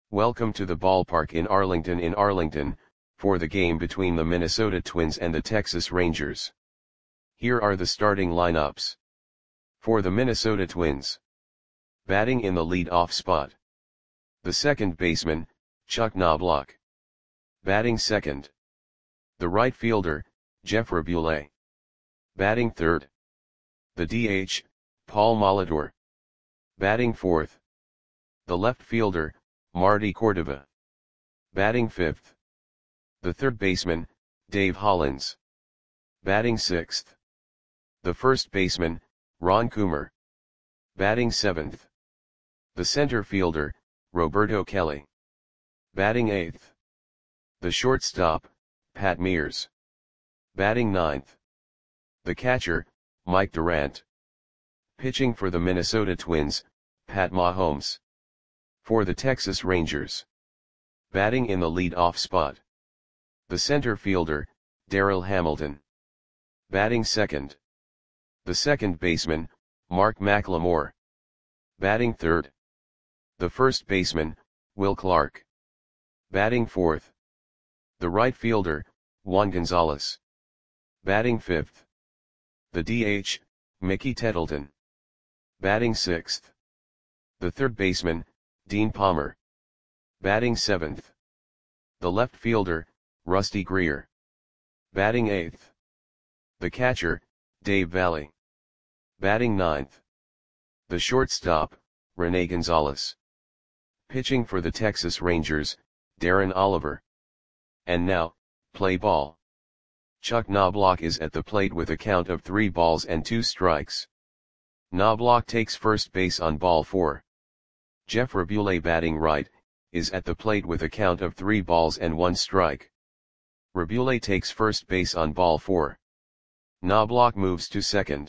Welcome to the ballpark in Arlington, for the game between the Minnesota Twins and the Texas Rangers. Here are the starting lineups. For the Minnesota Twins. Batting in the lead-off spot. The second baseman, Chuck Knobloch. Batting second. The right fielder, Jeff Raboulet. Batting third. The DH, Paul Molitor. Batting fourth. The left fielder, Marty Cordova. Batting fifth. The third baseman, Dave Hollins. Batting sixth. The first baseman, Ron Coomer. Batting seventh. The center fielder, Roberto Kelly. Batting eighth. The shortstop, Pat Mears. Batting ninth. The catcher, Mike Durant. Pitching for the Minnesota Twins, Pat Mahomes. For the Texas Rangers. Batting in the lead-off spot. The center fielder, Darryl Hamilton. Batting second. The second baseman, Mark McLemore. Batting third. The first baseman, Will Clark. Batting fourth. The right fielder, Juan Gonzalez. Batting fifth. The DH, Mickey Tettleton. Batting sixth. The third baseman, Dean Palmer. Batting seventh. The left fielder, Rusty Greer. Batting eighth. The catcher, Dave Valle. Batting ninth. The shortstop, Rene Gonzalez. Pitching for the Texas Rangers, Darren Oliver. And now, play ball. Chuck Knobloch is at the plate with a count of 3 balls and 2 strikes. Knobloch takes first base on ball 4. Jeff Raboulet, batting right, is at the plate with a count of 3 balls and 1 strike. Raboulet takes first base on ball 4. Knobloch moves to second.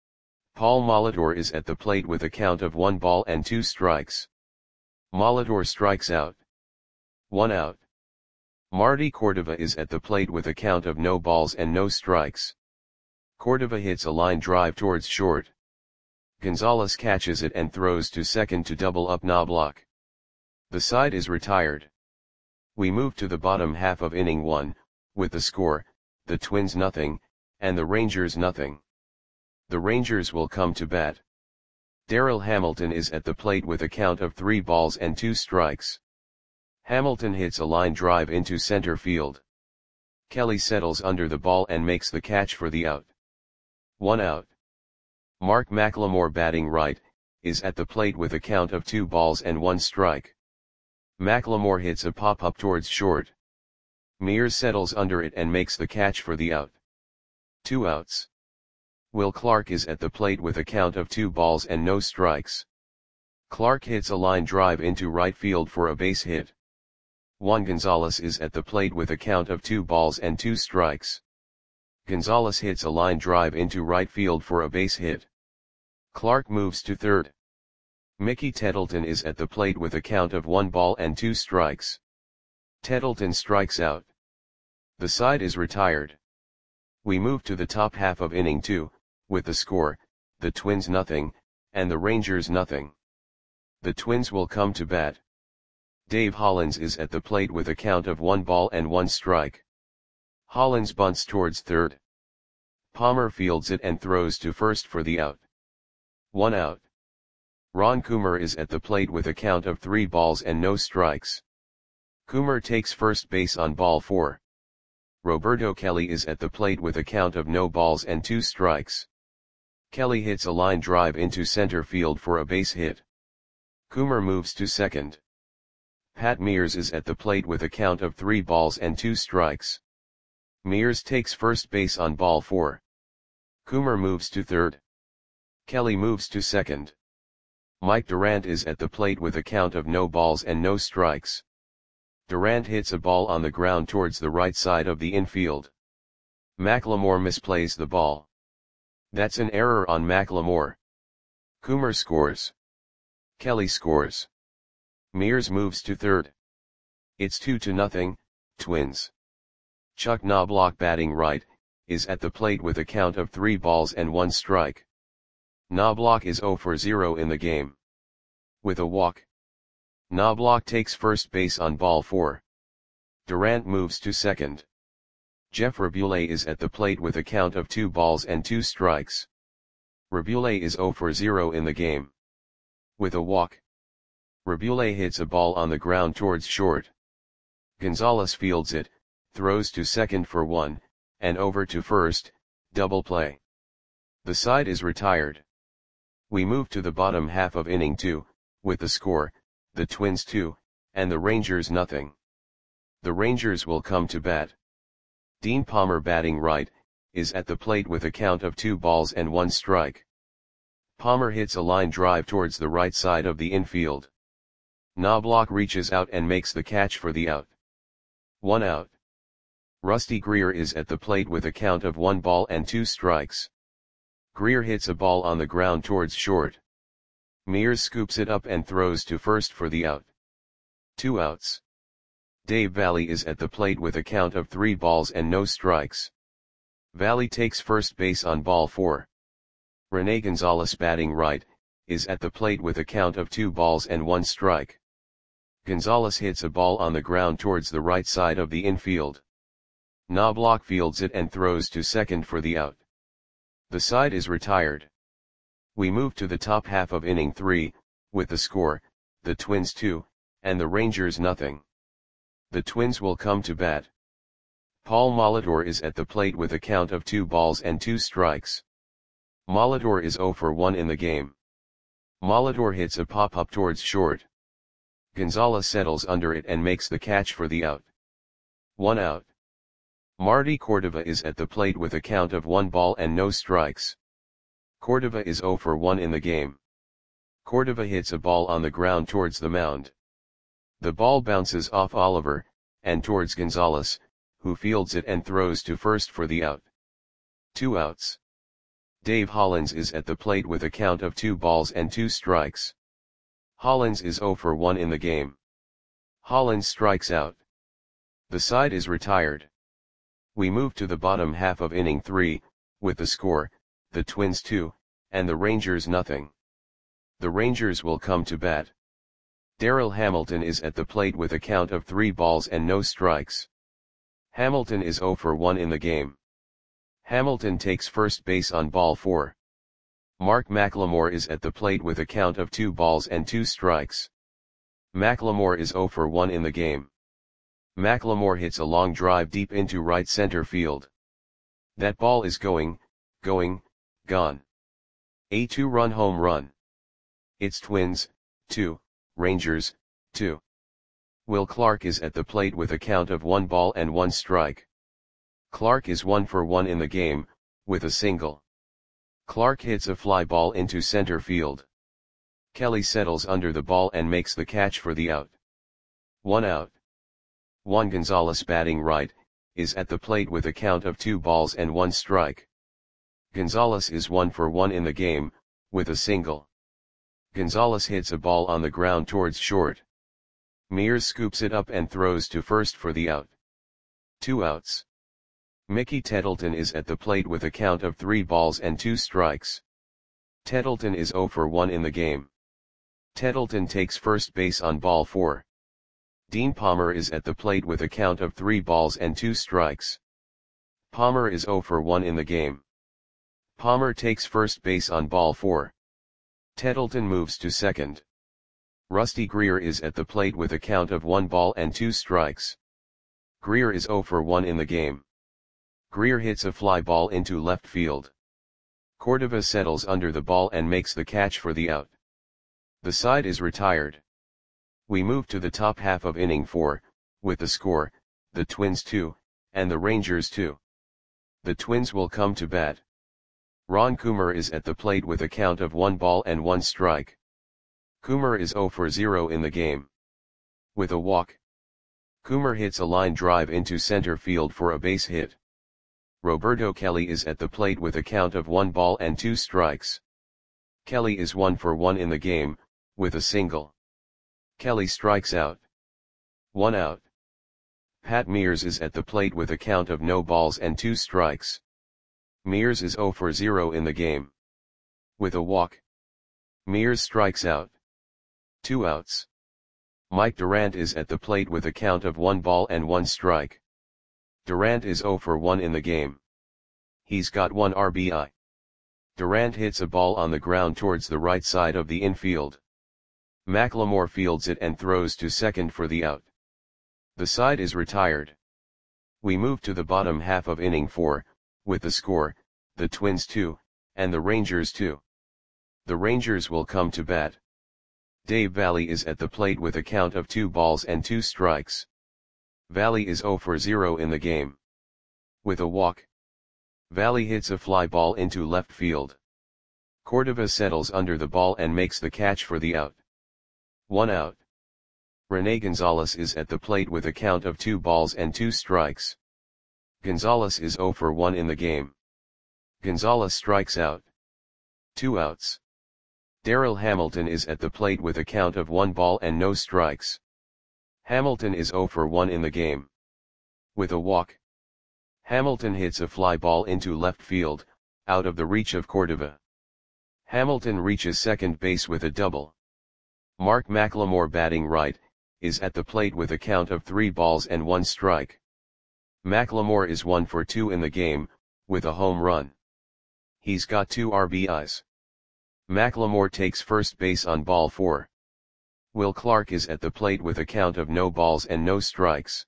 Paul Molitor is at the plate with a count of 1 ball and 2 strikes. Molitor strikes out. 1 out. Marty Cordova is at the plate with a count of no balls and no strikes. Cordova hits a line drive towards short. Gonzalez catches it and throws to second to double up Knobloch. The side is retired. We move to the bottom half of inning 1, with the score, the Twins nothing, and the Rangers nothing. The Rangers will come to bat. Darryl Hamilton is at the plate with a count of 3 balls and 2 strikes. Hamilton hits a line drive into center field. Kelly settles under the ball and makes the catch for the out. 1 out. Mark McLemore, batting right, is at the plate with a count of 2 balls and 1 strike. McLemore hits a pop-up towards short. Mears settles under it and makes the catch for the out. 2 outs. Will Clark is at the plate with a count of 2 balls and no strikes. Clark hits a line drive into right field for a base hit. Juan Gonzalez is at the plate with a count of 2 balls and 2 strikes. Gonzalez hits a line drive into right field for a base hit. Clark moves to third. Mickey Tettleton is at the plate with a count of 1 ball and 2 strikes. Tettleton strikes out. The side is retired. We move to the top half of inning 2, with the score, the Twins nothing, and the Rangers nothing. The Twins will come to bat. Dave Hollins is at the plate with a count of 1 ball and 1 strike. Hollins bunts towards third. Palmer fields it and throws to first for the out. 1 out. Ron Coomer is at the plate with a count of 3 balls and no strikes. Coomer takes first base on ball 4. Roberto Kelly is at the plate with a count of no balls and 2 strikes. Kelly hits a line drive into center field for a base hit. Coomer moves to second. Pat Mears is at the plate with a count of 3 balls and 2 strikes. Mears takes first base on ball 4. Coomer moves to third. Kelly moves to second. Mike Durant is at the plate with a count of no balls and no strikes. Durant hits a ball on the ground towards the right side of the infield. McLemore misplays the ball. That's an error on McLemore. Coomer scores. Kelly scores. Mears moves to third. It's 2-0, Twins. Chuck Knobloch, batting right, is at the plate with a count of 3 balls and 1 strike. Knobloch is 0 for 0 in the game. With a walk. Knobloch takes first base on ball 4. Durant moves to second. Jeff Raboulet is at the plate with a count of 2 balls and 2 strikes. Raboulet is 0 for 0 in the game. With a walk, Raboulet hits a ball on the ground towards short. Gonzalez fields it, throws to second for 1, and over to first, double play. The side is retired. We move to the bottom half of inning 2, with the score, the Twins 2, and the Rangers nothing. The Rangers will come to bat. Dean Palmer, batting right, is at the plate with a count of 2 balls and 1 strike. Palmer hits a line drive towards the right side of the infield. Knobloch reaches out and makes the catch for the out. 1 out. Rusty Greer is at the plate with a count of 1 ball and 2 strikes. Greer hits a ball on the ground towards short. Mears scoops it up and throws to first for the out. 2 outs. Dave Valle is at the plate with a count of 3 balls and no strikes. Valle takes first base on ball 4. Rene Gonzalez, batting right, is at the plate with a count of 2 balls and 1 strike. Gonzalez hits a ball on the ground towards the right side of the infield. Knobloch fields it and throws to second for the out. The side is retired. We move to the top half of inning 3, with the score, the Twins 2, and the Rangers nothing. The Twins will come to bat. Paul Molitor is at the plate with a count of 2 balls and 2 strikes. Molitor is 0 for 1 in the game. Molitor hits a pop-up towards short. Gonzalez settles under it and makes the catch for the out. 1 out. Marty Cordova is at the plate with a count of 1 ball and no strikes. Cordova is 0 for 1 in the game. Cordova hits a ball on the ground towards the mound. The ball bounces off Oliver, and towards Gonzalez, who fields it and throws to first for the out. 2 outs. Dave Hollins is at the plate with a count of 2 balls and 2 strikes. Hollins is 0 for 1 in the game. Hollins strikes out. The side is retired. We move to the bottom half of inning 3, with the score, the Twins 2, and the Rangers nothing. The Rangers will come to bat. Darryl Hamilton is at the plate with a count of 3 balls and no strikes. Hamilton is 0 for 1 in the game. Hamilton takes first base on ball 4. Mark McLemore is at the plate with a count of 2 balls and 2 strikes. McLemore is 0 for 1 in the game. McLemore hits a long drive deep into right center field. That ball is gone. A 2-run home run. It's Twins, 2, Rangers, 2. Will Clark is at the plate with a count of 1 ball and 1 strike. Clark is 1 for 1 in the game, with a single. Clark hits a fly ball into center field. Kelly settles under the ball and makes the catch for the out. 1 out. Juan Gonzalez, batting right, is at the plate with a count of 2 balls and 1 strike. Gonzalez is 1 for 1 in the game, with a single. Gonzalez hits a ball on the ground towards short. Mears scoops it up and throws to first for the out. 2 outs. Mickey Tettleton is at the plate with a count of 3 balls and 2 strikes. Tettleton is 0 for 1 in the game. Tettleton takes first base on ball 4. Dean Palmer is at the plate with a count of 3 balls and 2 strikes. Palmer is 0 for 1 in the game. Palmer takes first base on ball 4. Tettleton moves to second. Rusty Greer is at the plate with a count of 1 ball and 2 strikes. Greer is 0 for 1 in the game. Greer hits a fly ball into left field. Cordova settles under the ball and makes the catch for the out. The side is retired. We move to the top half of inning 4, with the score, the Twins 2, and the Rangers 2. The Twins will come to bat. Ron Coomer is at the plate with a count of 1 ball and 1 strike. Coomer is 0 for 0 in the game. With a walk, Coomer hits a line drive into center field for a base hit. Roberto Kelly is at the plate with a count of 1 ball and 2 strikes. Kelly is 1 for 1 in the game, with a single. Kelly strikes out. 1 out. Pat Mears is at the plate with a count of no balls and 2 strikes. Mears is 0 for 0 in the game. With a walk, Mears strikes out. 2 outs. Mike Durant is at the plate with a count of 1 ball and 1 strike. Durant is 0 for 1 in the game. He's got 1 RBI. Durant hits a ball on the ground towards the right side of the infield. McLemore fields it and throws to second for the out. The side is retired. We move to the bottom half of inning 4, with the score, the Twins 2, and the Rangers 2. The Rangers will come to bat. Dave Valle is at the plate with a count of 2 balls and 2 strikes. Valle is 0 for 0 in the game. With a walk, Valle hits a fly ball into left field. Cordova settles under the ball and makes the catch for the out. 1 out. Rene Gonzalez is at the plate with a count of 2 balls and 2 strikes. Gonzalez is 0 for 1 in the game. Gonzalez strikes out. 2 outs. Darryl Hamilton is at the plate with a count of 1 ball and no strikes. Hamilton is 0 for 1 in the game. With a walk, Hamilton hits a fly ball into left field, out of the reach of Cordova. Hamilton reaches second base with a double. Mark McLemore, batting right, is at the plate with a count of 3 balls and 1 strike. McLemore is 1 for 2 in the game, with a home run. He's got 2 RBIs. McLemore takes first base on ball 4. Will Clark is at the plate with a count of no balls and no strikes.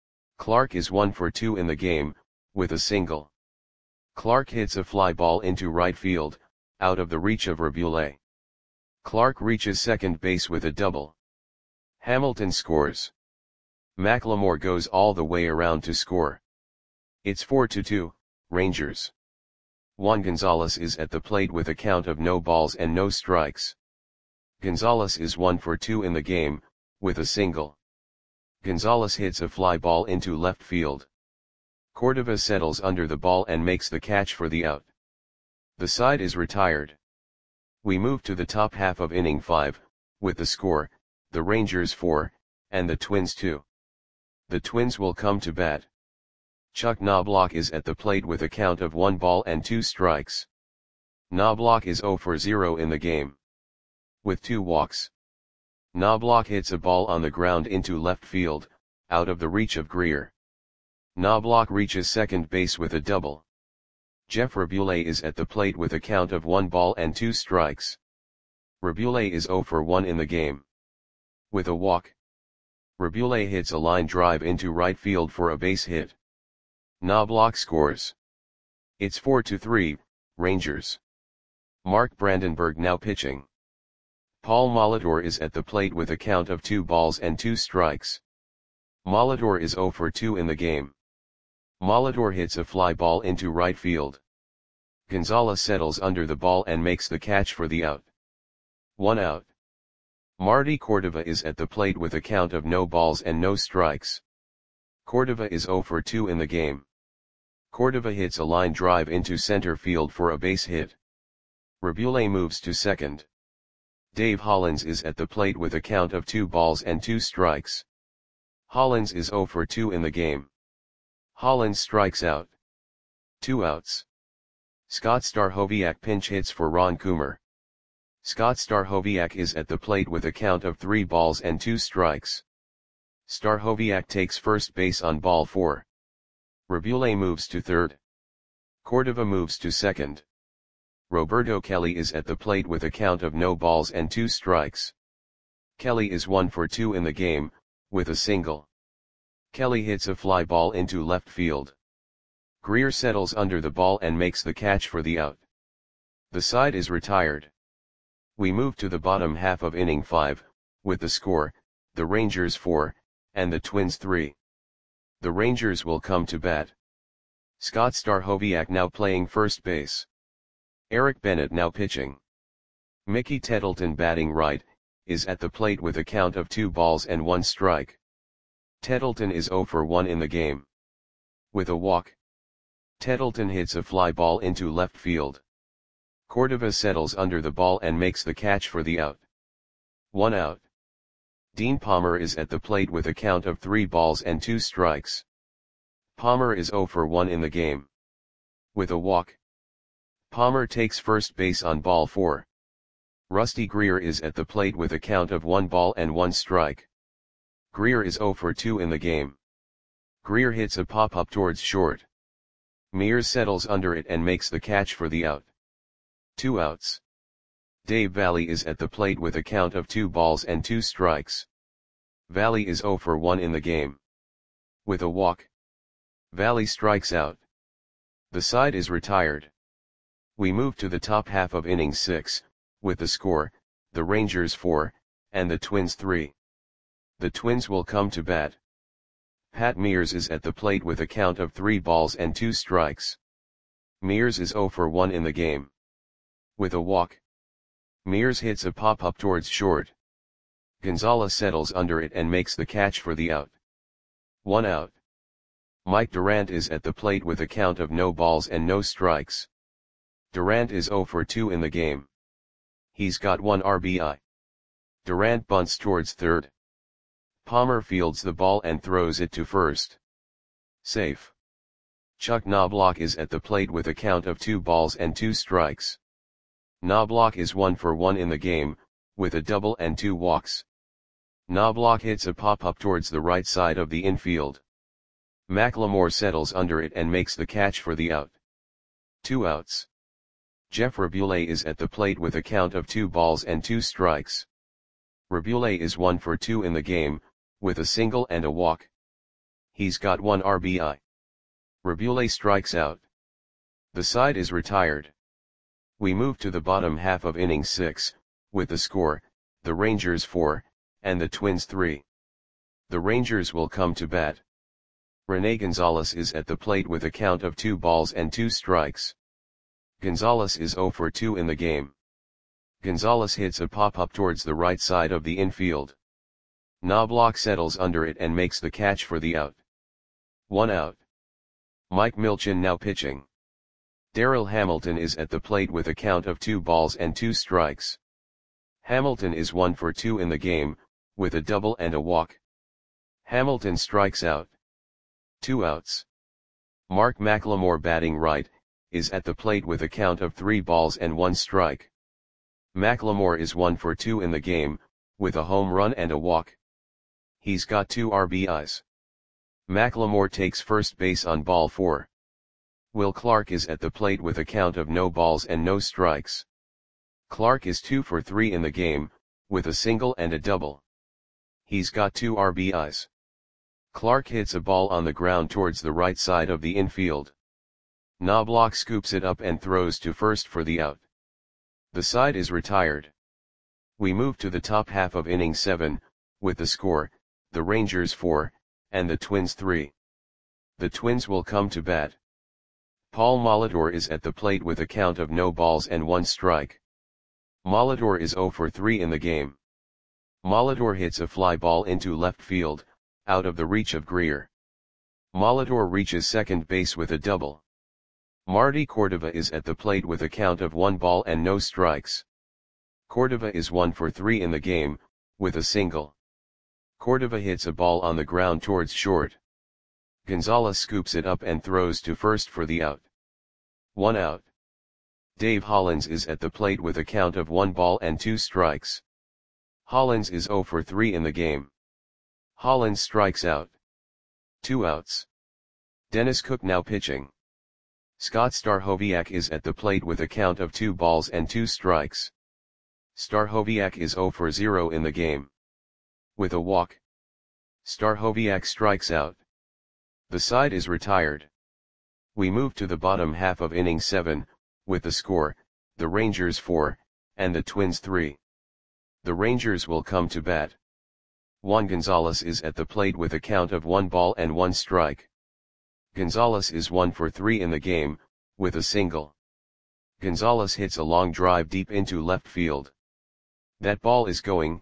Clark is 1 for 2 in the game, with a single. Clark hits a fly ball into right field, out of the reach of Rabule. Clark reaches second base with a double. Hamilton scores. McLemore goes all the way around to score. It's 4-2, Rangers. Juan Gonzalez is at the plate with a count of no balls and no strikes. Gonzalez is 1 for 2 in the game, with a single. Gonzalez hits a fly ball into left field. Cordova settles under the ball and makes the catch for the out. The side is retired. We move to the top half of inning 5, with the score, the Rangers 4, and the Twins 2. The Twins will come to bat. Chuck Knobloch is at the plate with a count of 1 ball and 2 strikes. Knobloch is 0 for 0 in the game. With 2 walks, Knobloch hits a ball on the ground into left field, out of the reach of Greer. Knobloch reaches second base with a double. Jeff Rabule is at the plate with a count of 1 ball and 2 strikes. Rabule is 0 for 1 in the game. With a walk, Rabule hits a line drive into right field for a base hit. Knobloch scores. It's 4-3, Rangers. Mark Brandenburg now pitching. Paul Molitor is at the plate with a count of 2 balls and 2 strikes. Molitor is 0 for 2 in the game. Molitor hits a fly ball into right field. Gonzalez settles under the ball and makes the catch for the out. 1 out. Marty Cordova is at the plate with a count of no balls and no strikes. Cordova is 0 for 2 in the game. Cordova hits a line drive into center field for a base hit. Rabule moves to second. Dave Hollins is at the plate with a count of 2 balls and 2 strikes. Hollins is 0 for 2 in the game. Hollins strikes out. 2 outs. Scott Stachowiak pinch hits for Ron Coomer. Scott Stachowiak is at the plate with a count of 3 balls and 2 strikes. Stachowiak takes first base on ball 4. Rabule moves to third. Cordova moves to second. Roberto Kelly is at the plate with a count of no balls and 2 strikes. Kelly is 1 for 2 in the game, with a single. Kelly hits a fly ball into left field. Greer settles under the ball and makes the catch for the out. The side is retired. We move to the bottom half of inning 5, with the score, the Rangers 4, and the Twins 3. The Rangers will come to bat. Scott Stachowiak now playing first base. Eric Bennett now pitching. Mickey Tettleton, batting right, is at the plate with a count of 2 balls and 1 strike. Tettleton is 0 for 1 in the game. With a walk, Tettleton hits a fly ball into left field. Cordova settles under the ball and makes the catch for the out. 1 out. Dean Palmer is at the plate with a count of 3 balls and 2 strikes. Palmer is 0 for 1 in the game. With a walk, Palmer takes first base on ball 4. Rusty Greer is at the plate with a count of 1 ball and 1 strike. Greer is 0 for 2 in the game. Greer hits a pop-up towards short. Mears settles under it and makes the catch for the out. 2 outs. Dave Valle is at the plate with a count of 2 balls and 2 strikes. Valle is 0 for 1 in the game. With a walk, Valle strikes out. The side is retired. We move to the top half of inning 6, with the score, the Rangers 4, and the Twins 3. The Twins will come to bat. Pat Mears is at the plate with a count of 3 balls and 2 strikes. Mears is 0 for 1 in the game. With a walk, Mears hits a pop-up towards short. Gonzalez settles under it and makes the catch for the out. 1 out. Mike Durant is at the plate with a count of no balls and no strikes. Durant is 0 for 2 in the game. He's got 1 RBI. Durant bunts towards third. Palmer fields the ball and throws it to first. Safe. Chuck Knobloch is at the plate with a count of 2 balls and 2 strikes. Knobloch is 1 for 1 in the game, with a double and 2 walks. Knobloch hits a pop-up towards the right side of the infield. McLemore settles under it and makes the catch for the out. 2 outs. Jeff Rabule is at the plate with a count of 2 balls and 2 strikes. Rabule is 1 for 2 in the game, with a single and a walk. He's got 1 RBI. Rabule strikes out. The side is retired. We move to the bottom half of inning 6, with the score, the Rangers 4, and the Twins 3. The Rangers will come to bat. Rene Gonzalez is at the plate with a count of 2 balls and 2 strikes. Gonzalez is 0 for 2 in the game. Gonzalez hits a pop-up towards the right side of the infield. Knobloch settles under it and makes the catch for the out. 1 out. Mike Milchin now pitching. Darryl Hamilton is at the plate with a count of 2 balls and 2 strikes. Hamilton is 1 for 2 in the game, with a double and a walk. Hamilton strikes out. 2 outs. Mark McLemore batting right, is at the plate with a count of 3 balls and 1 strike. McLemore is 1 for 2 in the game, with a home run and a walk. He's got 2 RBIs. McLemore takes first base on ball 4. Will Clark is at the plate with a count of no balls and no strikes. Clark is 2 for 3 in the game, with a single and a double. He's got 2 RBIs. Clark hits a ball on the ground towards the right side of the infield. Knobloch scoops it up and throws to first for the out. The side is retired. We move to the top half of inning 7, with the score, the Rangers 4, and the Twins 3. The Twins will come to bat. Paul Molitor is at the plate with a count of no balls and 1 strike. Molitor is 0 for 3 in the game. Molitor hits a fly ball into left field, out of the reach of Greer. Molitor reaches second base with a double. Marty Cordova is at the plate with a count of 1 ball and no strikes. Cordova is 1 for 3 in the game, with a single. Cordova hits a ball on the ground towards short. Gonzalez scoops it up and throws to first for the out. 1 out. Dave Hollins is at the plate with a count of 1 ball and 2 strikes. Hollins is 0 for 3 in the game. Hollins strikes out. 2 outs. Dennis Cook now pitching. Scott Stachowiak is at the plate with a count of 2 balls and 2 strikes. Stachowiak is 0 for 0 in the game. With a walk, Stachowiak strikes out. The side is retired. We move to the bottom half of inning 7, with the score, the Rangers 4, and the Twins 3. The Rangers will come to bat. Juan Gonzalez is at the plate with a count of 1 ball and 1 strike. Gonzalez is 1 for 3 in the game, with a single. Gonzalez hits a long drive deep into left field. That ball is gone.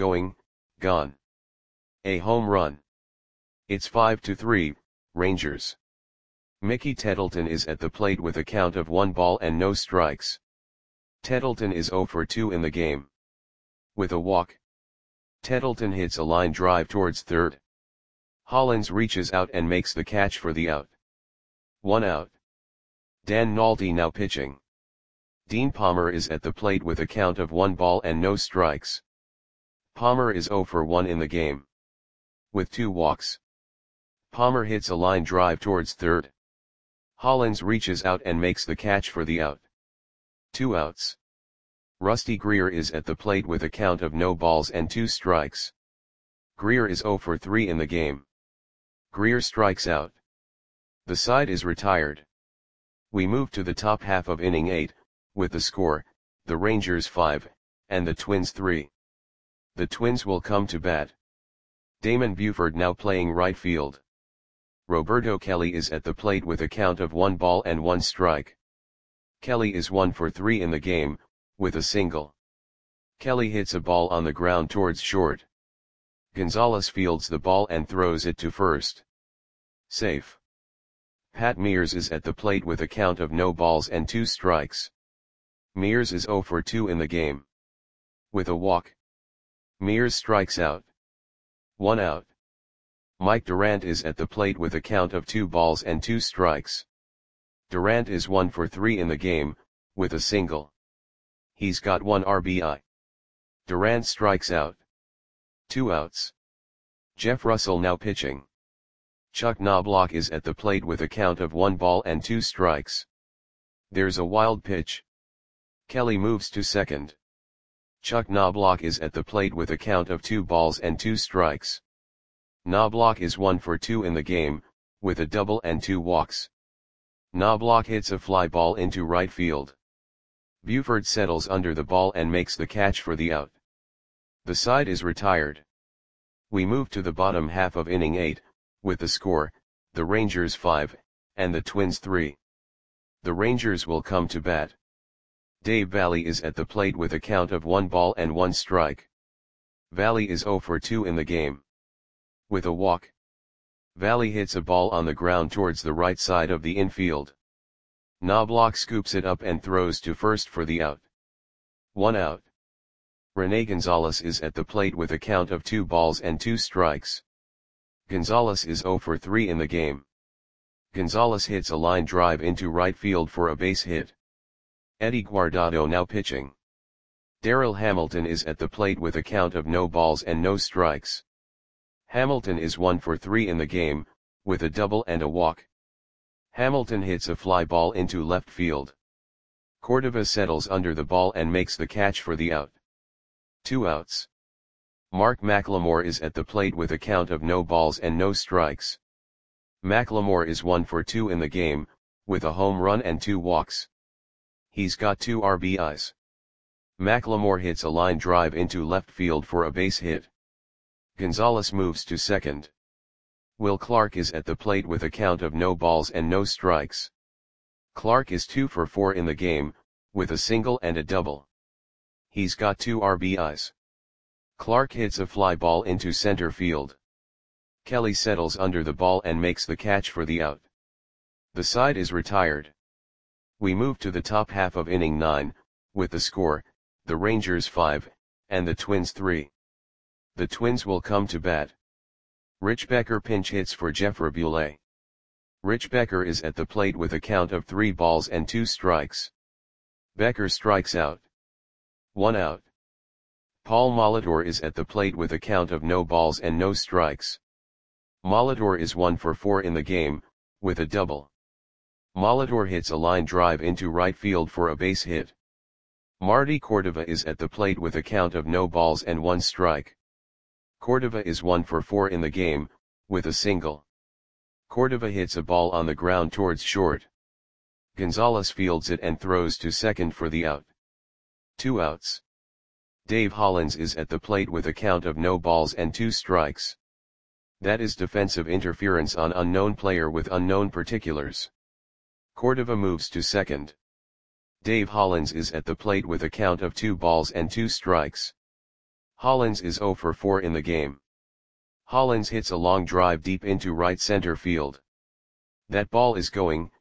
A home run. It's 5-3, Rangers. Mickey Tettleton is at the plate with a count of 1 ball and no strikes. Tettleton is 0 for 2 in the game. With a walk, Tettleton hits a line drive towards third. Hollins reaches out and makes the catch for the out. 1 out. Dan Nolte now pitching. Dean Palmer is at the plate with a count of 1 ball and no strikes. Palmer is 0 for 1 in the game. with 2 walks. Palmer hits a line drive towards third. Hollins reaches out and makes the catch for the out. 2 outs. Rusty Greer is at the plate with a count of no balls and 2 strikes. Greer is 0 for 3 in the game. Greer strikes out. The side is retired. We move to the top half of inning 8, with the score, the Rangers 5, and the Twins 3. The Twins will come to bat. Damon Buford now playing right field. Roberto Kelly is at the plate with a count of 1 ball and 1 strike. Kelly is 1 for 3 in the game, with a single. Kelly hits a ball on the ground towards short. Gonzalez fields the ball and throws it to first. Safe. Pat Mears is at the plate with a count of no balls and 2 strikes. Mears is 0 for 2 in the game. With a walk. Mears strikes out. 1 out. Mike Durant is at the plate with a count of 2 balls and 2 strikes. Durant is 1 for 3 in the game, with a single. He's got 1 RBI. Durant strikes out. 2 outs. Jeff Russell now pitching. Chuck Knobloch is at the plate with a count of 1 ball and 2 strikes. There's a wild pitch. Kelly moves to second. Chuck Knobloch is at the plate with a count of 2 balls and 2 strikes. Knobloch is 1 for 2 in the game, with a double and 2 walks. Knobloch hits a fly ball into right field. Buford settles under the ball and makes the catch for the out. The side is retired. We move to the bottom half of inning 8, with the score, the Rangers 5, and the Twins 3. The Rangers will come to bat. Dave Valle is at the plate with a count of 1 ball and 1 strike. Valle is 0 for 2 in the game. With a walk. Valle hits a ball on the ground towards the right side of the infield. Knobloch scoops it up and throws to first for the out. 1 out. Rene Gonzalez is at the plate with a count of 2 balls and 2 strikes. Gonzalez is 0 for 3 in the game. Gonzalez hits a line drive into right field for a base hit. Eddie Guardado now pitching. Darryl Hamilton is at the plate with a count of no balls and no strikes. Hamilton is 1 for 3 in the game, with a double and a walk. Hamilton hits a fly ball into left field. Cordova settles under the ball and makes the catch for the out. 2 outs. Mark McLemore is at the plate with a count of no balls and no strikes. McLemore is 1 for 2 in the game, with a home run and 2 walks. He's got 2 RBIs. McLemore hits a line drive into left field for a base hit. Gonzalez moves to second. Will Clark is at the plate with a count of no balls and no strikes. Clark is 2 for 4 in the game, with a single and a double. He's got 2 RBIs. Clark hits a fly ball into center field. Kelly settles under the ball and makes the catch for the out. The side is retired. We move to the top half of inning 9, with the score, the Rangers 5, and the Twins 3. The Twins will come to bat. Rich Becker pinch hits for Jeff Raboulet. Rich Becker is at the plate with a count of 3 balls and 2 strikes. Becker strikes out. 1 out. Paul Molitor is at the plate with a count of no balls and no strikes. Molitor is 1 for 4 in the game, with a double. Molitor hits a line drive into right field for a base hit. Marty Cordova is at the plate with a count of no balls and 1 strike. Cordova is 1 for 4 in the game, with a single. Cordova hits a ball on the ground towards short. Gonzalez fields it and throws to second for the out. 2 outs. Dave Hollins is at the plate with a count of no balls and 2 strikes. That is defensive interference on unknown player with unknown particulars. Cordova moves to second. Dave Hollins is at the plate with a count of 2 balls and 2 strikes. Hollins is 0 for 4 in the game. Hollins hits a long drive deep into right center field. That ball is gone.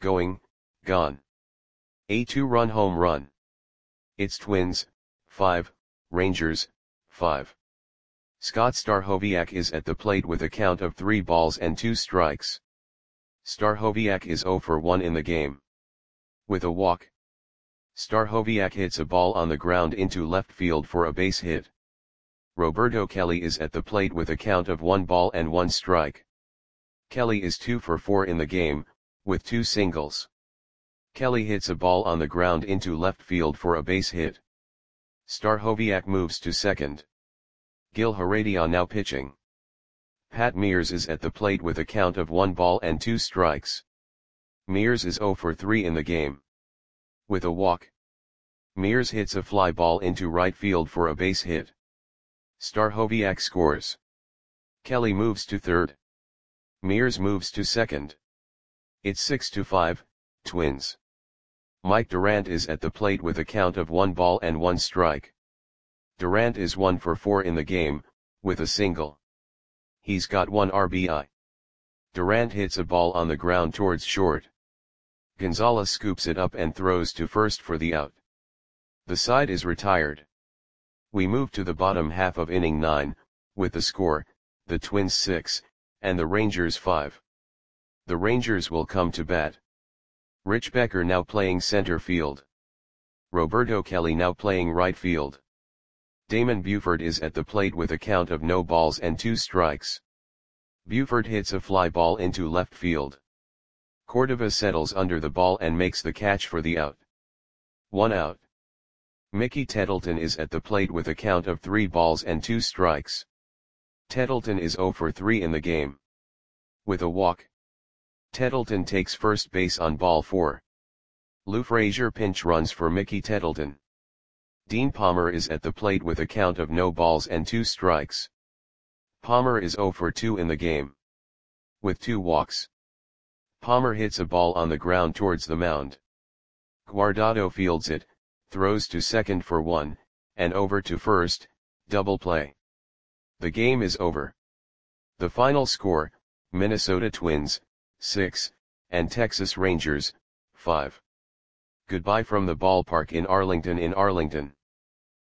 A 2-run home run. It's Twins, 5, Rangers, 5. Scott Stachowiak is at the plate with a count of 3 balls and 2 strikes. Stachowiak is 0 for 1 in the game. With a walk. Stachowiak hits a ball on the ground into left field for a base hit. Roberto Kelly is at the plate with a count of 1 ball and 1 strike. Kelly is 2 for 4 in the game, with 2 singles. Kelly hits a ball on the ground into left field for a base hit. Stachowiak moves to second. Gil Heredia now pitching. Pat Mears is at the plate with a count of 1 ball and 2 strikes. Mears is 0 for 3 in the game. With a walk, Mears hits a fly ball into right field for a base hit. Stachowiak scores. Kelly moves to third. Mears moves to second. It's 6-5, Twins. Mike Durant is at the plate with a count of 1 ball and 1 strike. Durant is 1 for 4 in the game, with a single. He's got 1 RBI. Durant hits a ball on the ground towards short. Gonzalez scoops it up and throws to first for the out. The side is retired. We move to the bottom half of inning 9, with the score, the Twins 6, and the Rangers 5. The Rangers will come to bat. Rich Becker now playing center field. Roberto Kelly now playing right field. Damon Buford is at the plate with a count of no balls and 2 strikes. Buford hits a fly ball into left field. Cordova settles under the ball and makes the catch for the out. 1 out. Mickey Tettleton is at the plate with a count of 3 balls and 2 strikes. Tettleton is 0 for 3 in the game. With a walk, Tettleton takes first base on ball 4. Lou Frazier pinch runs for Mickey Tettleton. Dean Palmer is at the plate with a count of no balls and 2 strikes. Palmer is 0 for 2 in the game. With 2 walks, Palmer hits a ball on the ground towards the mound. Guardado fields it, throws to second for 1, and over to first, double play. The game is over. The final score, Minnesota Twins, 6, and Texas Rangers, 5. Goodbye from the ballpark in Arlington.